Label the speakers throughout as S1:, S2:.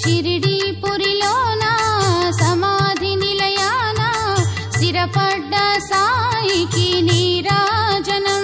S1: షిరిడీపురిలోన సమాధి నిలయాన స్థిరపడ్డ సాయికి నీరాజనం.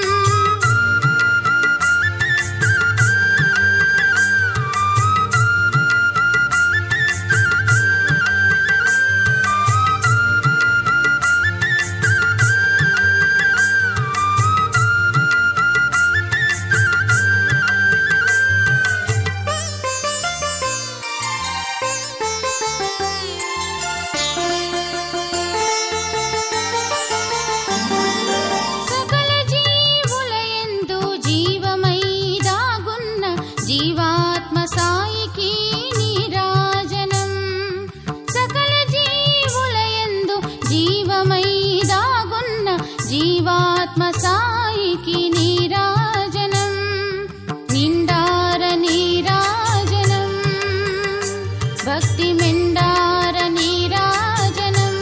S1: జీవాత్మ సాయికి నీరాజనం. సకల జీవులయందు జీవమై దాగున్న జీవాత్మ సాయికి నీరాజనం. నిండార నీరాజనం భక్తి మెండార నీరాజనం.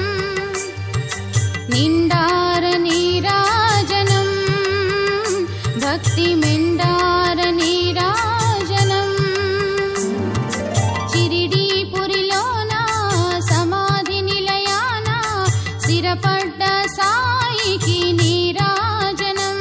S1: నిండార నీరాజనం భక్తి మెండార నీరాజనం. షిరిడీపురిలోన సమాధి నిలయాన స్థిరపడ్డ సాయికి నీరాజనం.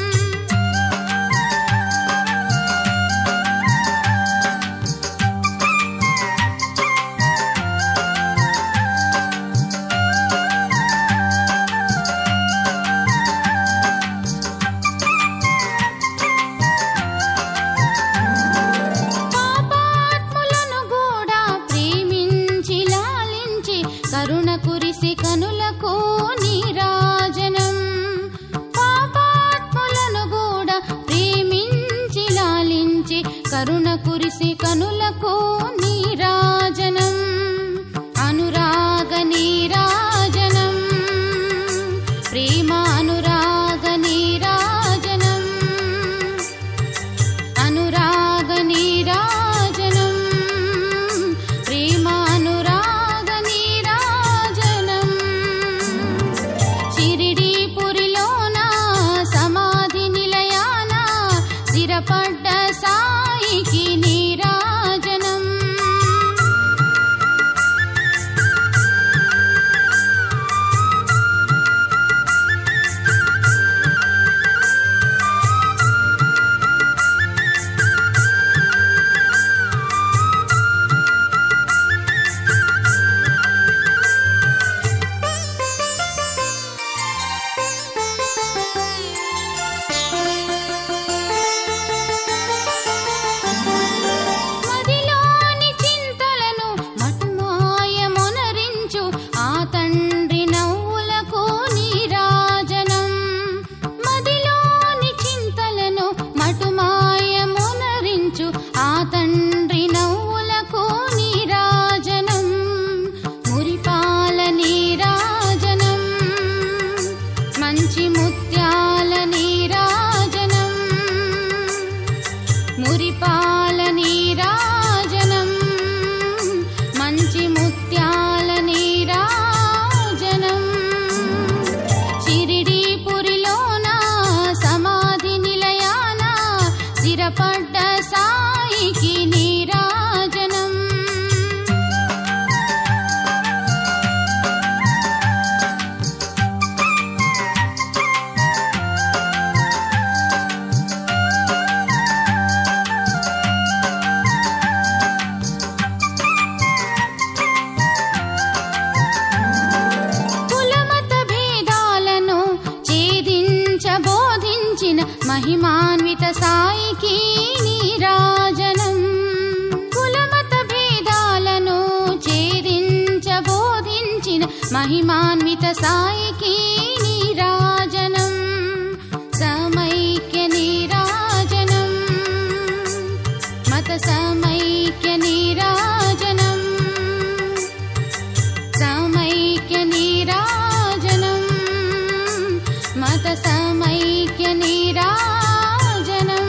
S1: కరుణ కురిసి కనులకు నీరాజనం. పాపాత్ములను కూడా ప్రేమించి లాలించి కరుణ కురిసి కనులకు నీరాజనం. అనురాగ నీరాజనం ప్రేమ అనురాగ నీరాజనం. అనురాగ నీరాజనం ప్రేమ అనురాగ షిరిడీపురిలోన సమాధి నిలయాన స్థిరపడ్డ సాయికి నీరాజనం. ఆ తండ్రి నవ్వులకు నీరాజనం. మురిపాల నీరాజనం మంచి ముత్యాల నీరాజనం. మురిపాల నీరాజనం మంచి ముత్యాల నీరాజనం. షిరిడీపురిలోన సమాధి నిలయాన స్థిరపడ్డ సాయికి నీరాజనం. కులమత భేదాలను ఛేదించ బోధించిన మహిమాన్విత సాయికి నీరాజనం. కులమత భేదాలను ఛేదించ బోధించిన మహిమాన్విత సాయికి నీరాజనం. సమైక్య నీరాజనం మత సమైక్య నీరాజనం. సమైక్య నీరాజనం మత సమైక్య నీరాజనం.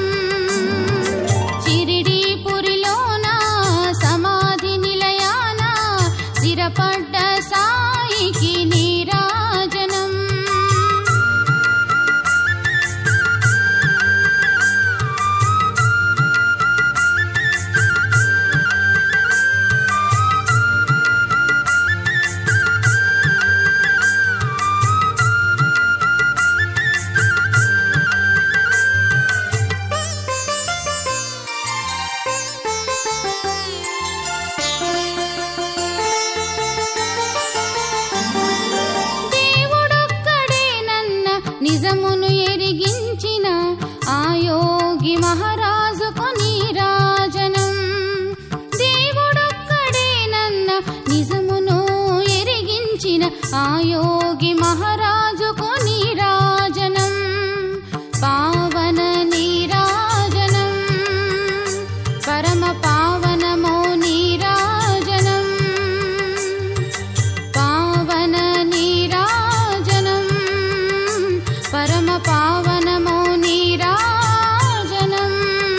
S1: షిరిడీపురిలోన సమాధి నిలయాన స్థిరపడ్డ సాయికి నీరాజనం. ఆ యోగి మహారాజుకు నీరాజనం పావన నీరాజనం పరమ పావనమో నీరాజనం పావన నీరాజనం పరమ పావనమో నీరాజనం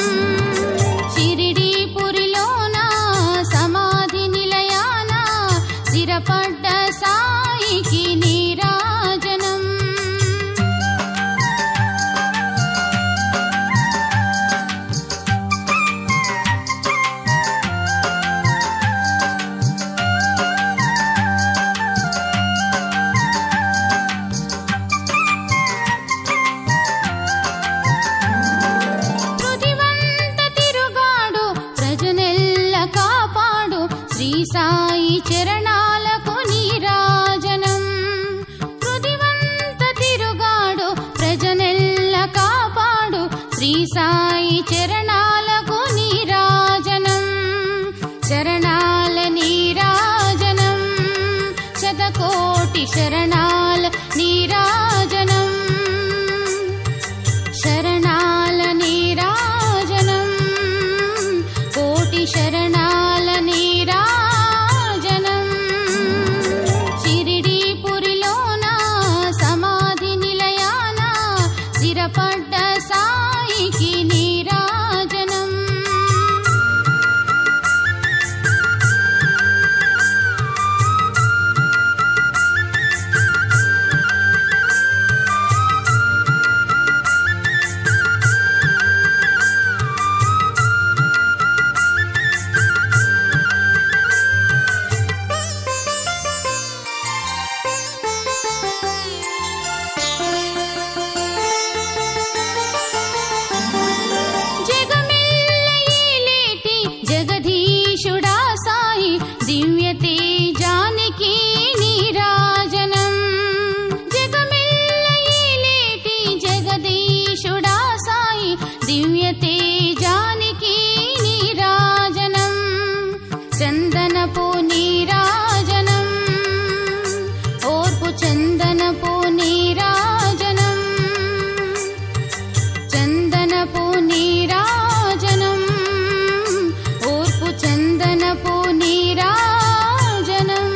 S1: షిరిడీపురిలోన సమాధి నిలయాన స్థిరపడ్డ సాయికి నీరాజనం పృథివంత తిరుగాడు ప్రజనెల్ల కాపాడు శ్రీ సాయి చరణాలకు నీరాజనం పృథివంత తిరుగాడు ప్రజనెల్ల కాపాడు శ్రీ సాయి చరణాలకు నీరాజనం శరణాల నీరాజనం శతకోటి శరణాల నీరాజనం శరణాల నీరాజనం కోటి శరణాల నీరాజనం షిరిడీపురిలోన సమాధి నిలయాన స్థిరపడ్డ సాయికి నీరాజనం జగమెల్ల ఏలేటి జగదీశుడా సాయి దివ్య తేజానికి నీరాజనం జగమెల్ల ఏలేటి జగదీశుడా సాయి దివ్య తేజానికి నీరాజనం చందనపు నీరాజనం ఓర్పు చందనపు నీరాజనం చందనపు నీరాజనం ఓర్పు చందనపు నీరాజనం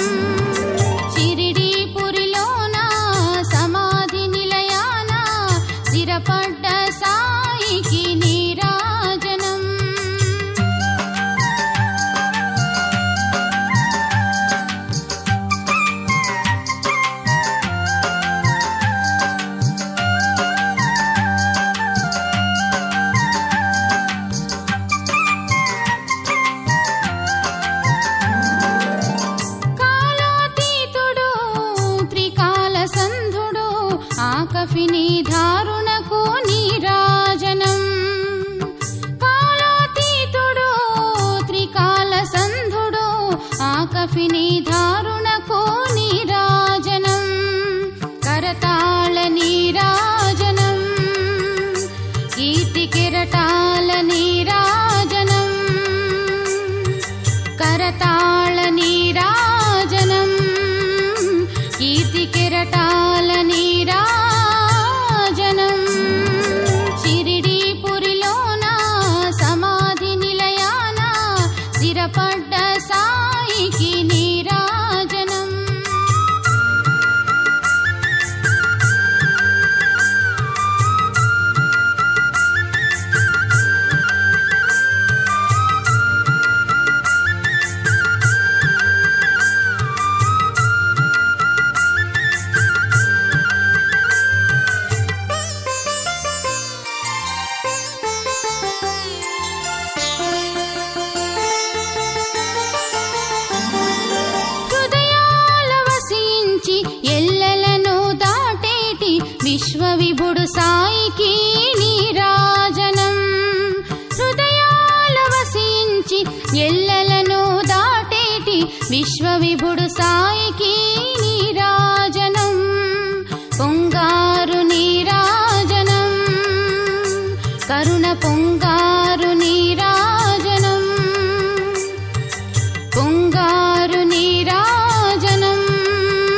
S1: షిరిడీపురిలోన సమాధి నిలయాన స్థిరపడ్డ సాయికి నీరాజనం కాలాతీతుడు త్రికాల సంధుడు ఆకఫిని ధారుణకు నీరాజనం కాలాతీతుడు త్రికాల సంధుడు ఆకఫిని ధారుణకు నీరాజనం కరతాళ నీరాజనం కీర్తి కిరటాల నీరాజనం కరతాళ నీరాజనం కీర్తి కిరటాల నీరాజనం షిరిడీపురిలోన సమాధి నిలయాన స్థిరపడ్డ సాయికి నీరాజనం హృదయాల వసించి ఎల్లలను దాటేటి విశ్వవిభుడు సాయికి నీరాజనం హృదయాల వసించి ఎల్లలను దాటేటి విశ్వవిభుడు సాయికి నీరాజనం పొంగారు నీరాజనం కరుణ పొంగారు నీరాజనం పొంగారు నీరాజనం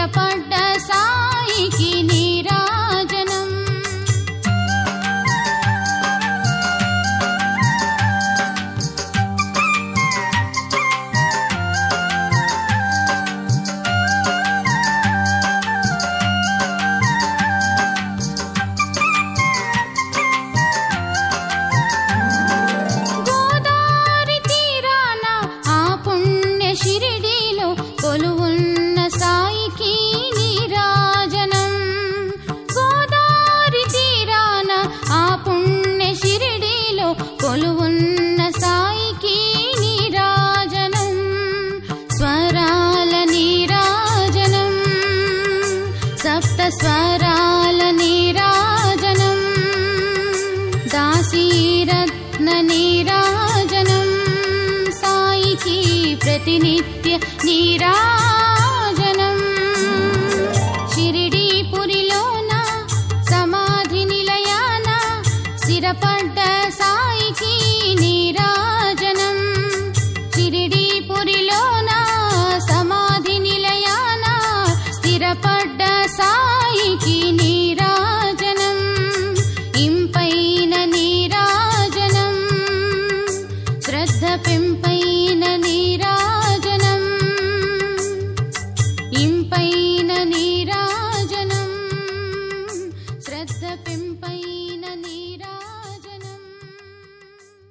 S1: స్థిరపడ్డ సాయికి నీరాజనం. గోదావరి తీరాన ఆ పుణ్య షిరిడీలో కొలువున్న సాయికి నీరాజనం. గోదావరి తీరాన ఆ పుణ్య షిరిడీలో కొలువున్న సాయికి నీరాజనం. స్వరాల నీరాజనం, సప్త స్వరాల నీరాజనం, దాసీరత్న నీరాజనం, సాయికి ప్రతినిత్య నీరాజనం.